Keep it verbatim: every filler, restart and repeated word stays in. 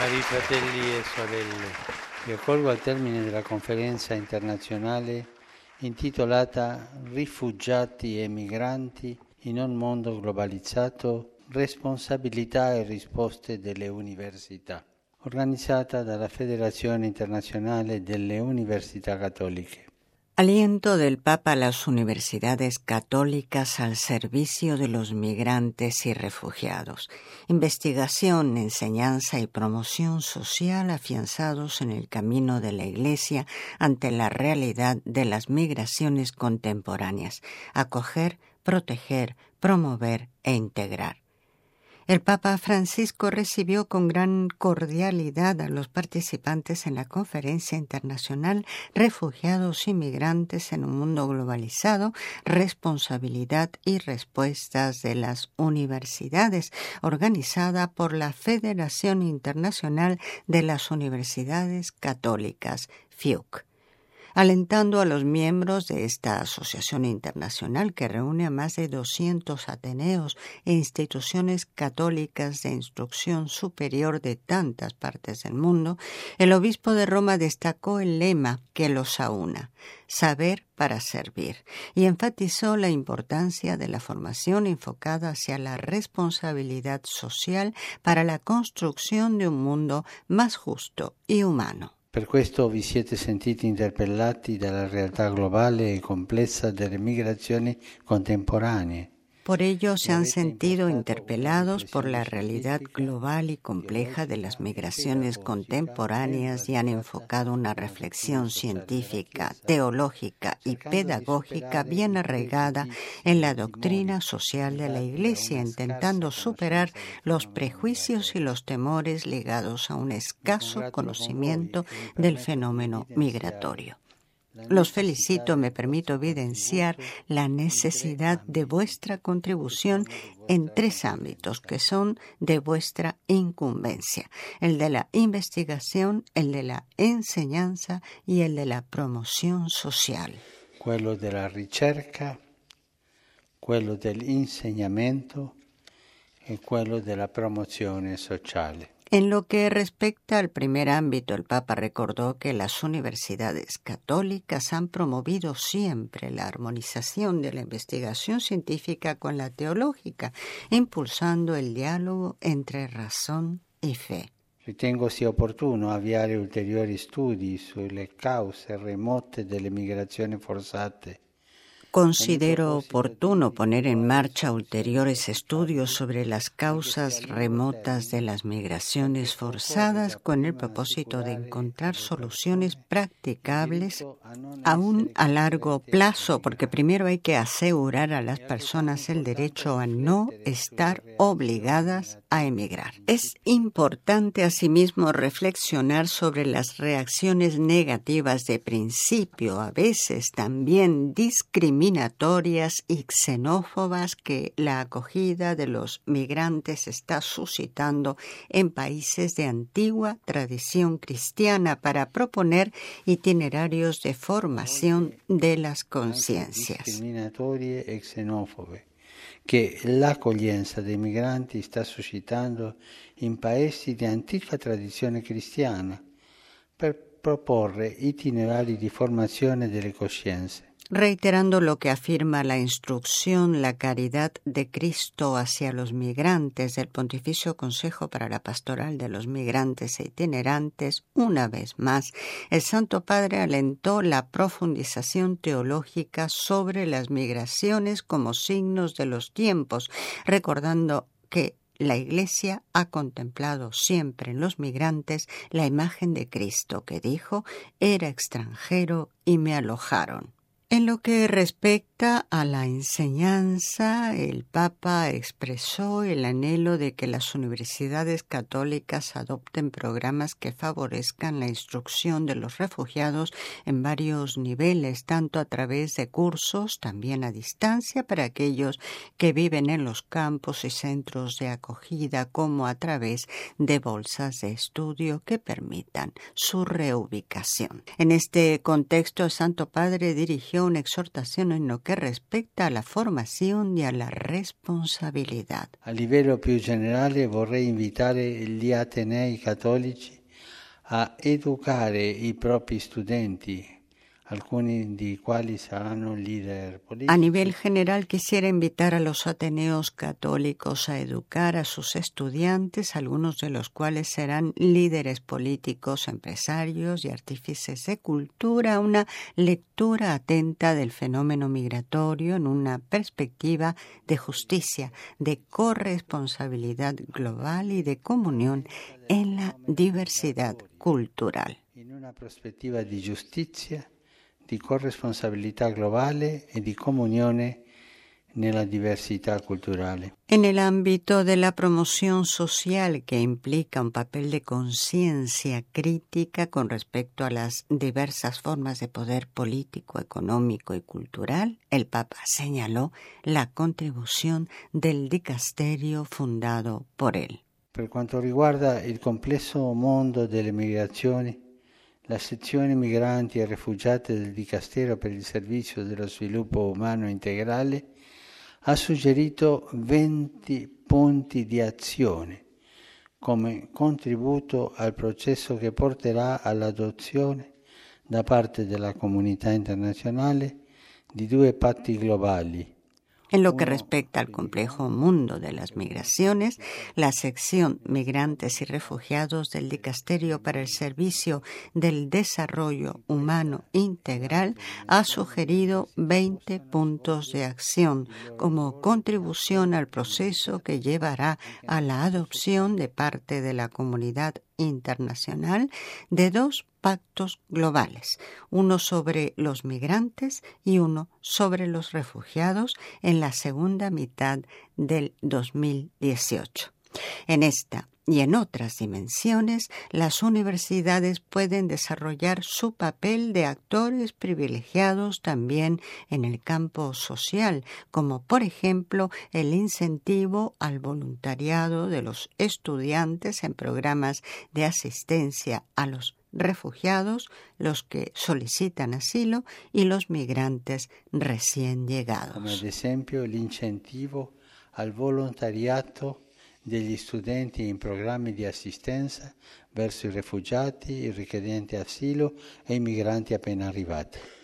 Cari fratelli e sorelle, vi accolgo al termine della conferenza internazionale intitolata Rifugiati e migranti in un mondo globalizzato, responsabilità e risposte delle università, organizzata dalla Federazione Internazionale delle Università Cattoliche. Aliento del Papa a las universidades católicas al servicio de los migrantes y refugiados. Investigación, enseñanza y promoción social afianzados en el camino de la Iglesia ante la realidad de las migraciones contemporáneas. Acoger, proteger, promover e integrar. El Papa Francisco recibió con gran cordialidad a los participantes en la Conferencia Internacional Refugiados y Migrantes en un Mundo Globalizado, Responsabilidad y Respuestas de las Universidades, organizada por la Federación Internacional de las Universidades Católicas, F I U C. Alentando a los miembros de esta asociación internacional que reúne a más de doscientos ateneos e instituciones católicas de instrucción superior de tantas partes del mundo, el obispo de Roma destacó el lema que los aúna, saber para servir, y enfatizó la importancia de la formación enfocada hacia la responsabilidad social para la construcción de un mundo más justo y humano. Per questo vi siete sentiti interpellati dalla realtà globale e complessa delle migrazioni contemporanee. Por ello se han sentido interpelados por la realidad global y compleja de las migraciones contemporáneas y han enfocado una reflexión científica, teológica y pedagógica bien arraigada en la doctrina social de la Iglesia, intentando superar los prejuicios y los temores ligados a un escaso conocimiento del fenómeno migratorio. Los felicito, me permito evidenciar la necesidad de vuestra contribución en tres ámbitos que son de vuestra incumbencia: el de la investigación, el de la enseñanza y el de la promoción social. Quello della ricerca, quello dell'insegnamento e quello della promozione sociale. En lo que respecta al primer ámbito, el Papa recordó que las universidades católicas han promovido siempre la armonización de la investigación científica con la teológica, impulsando el diálogo entre razón y fe. Ritengo sia opportuno avviare ulteriori studi sulle cause remote delle migrazioni forzate. Considero oportuno poner en marcha ulteriores estudios sobre las causas remotas de las migraciones forzadas con el propósito de encontrar soluciones practicables aún a largo plazo, porque primero hay que asegurar a las personas el derecho a no estar obligadas a emigrar. Es importante asimismo reflexionar sobre las reacciones negativas de principio, a veces también discriminatorias discriminatorias y xenófobas que la acogida de los migrantes está suscitando en países de antigua tradición cristiana para proponer itinerarios de formación de las conciencias. Discriminatorie e xenofobe che l'accoglienza dei migranti sta suscitando in paesi di antica tradizione cristiana per proporre itinerari di formazione delle coscienze. Reiterando lo que afirma la instrucción, la caridad de Cristo hacia los migrantes del Pontificio Consejo para la Pastoral de los Migrantes e Itinerantes, una vez más, el Santo Padre alentó la profundización teológica sobre las migraciones como signos de los tiempos, recordando que la Iglesia ha contemplado siempre en los migrantes la imagen de Cristo, que dijo: «Era extranjero y me alojaron». En lo que respecta a la enseñanza, el Papa expresó el anhelo de que las universidades católicas adopten programas que favorezcan la instrucción de los refugiados en varios niveles, tanto a través de cursos, también a distancia para aquellos que viven en los campos y centros de acogida, como a través de bolsas de estudio que permitan su reubicación. En este contexto, el Santo Padre dirigió emitió una exhortación en lo que respecta a la formación y a la responsabilidad. A livello più generale vorrei invitare gli atenei cattolici a educare i propri studenti, alcuni di quali saranno leader politici. A nivel general quisiera invitar a los ateneos católicos a educar a sus estudiantes, algunos de los cuales serán líderes políticos, empresarios y artífices de cultura, a una lectura atenta del fenómeno migratorio en una perspectiva de justicia, de corresponsabilidad global y de comunión en la diversidad cultural. In una prospettiva di giustizia, di corresponsabilità globale e di comunione nella diversità culturale. En el ámbito de la promoción social, que implica un papel de conciencia crítica con respecto a las diversas formas de poder político, económico y cultural, el Papa señaló la contribución del dicasterio fundado por él. Per quanto riguarda il complesso mondo delle migrazioni, la sezione Migranti e Rifugiati del Dicastero per il Servizio dello Sviluppo Umano Integrale ha suggerito venti punti di azione come contributo al processo che porterà all'adozione da parte della comunità internazionale di due patti globali. En lo que respecta al complejo mundo de las migraciones, la sección Migrantes y Refugiados del Dicasterio para el Servicio del Desarrollo Humano Integral ha sugerido veinte puntos de acción como contribución al proceso que llevará a la adopción de parte de la comunidad internacional de dos pactos globales, uno sobre los migrantes y uno sobre los refugiados en la segunda mitad del dos mil dieciocho. En esta y en otras dimensiones, las universidades pueden desarrollar su papel de actores privilegiados también en el campo social, como por ejemplo el incentivo al voluntariado de los estudiantes en programas de asistencia a los refugiados, los que solicitan asilo y los migrantes recién llegados. Come ad esempio l'incentivo al volontariato degli studenti in programmi di assistenza verso i rifugiati, i richiedenti asilo e i migranti appena arrivati.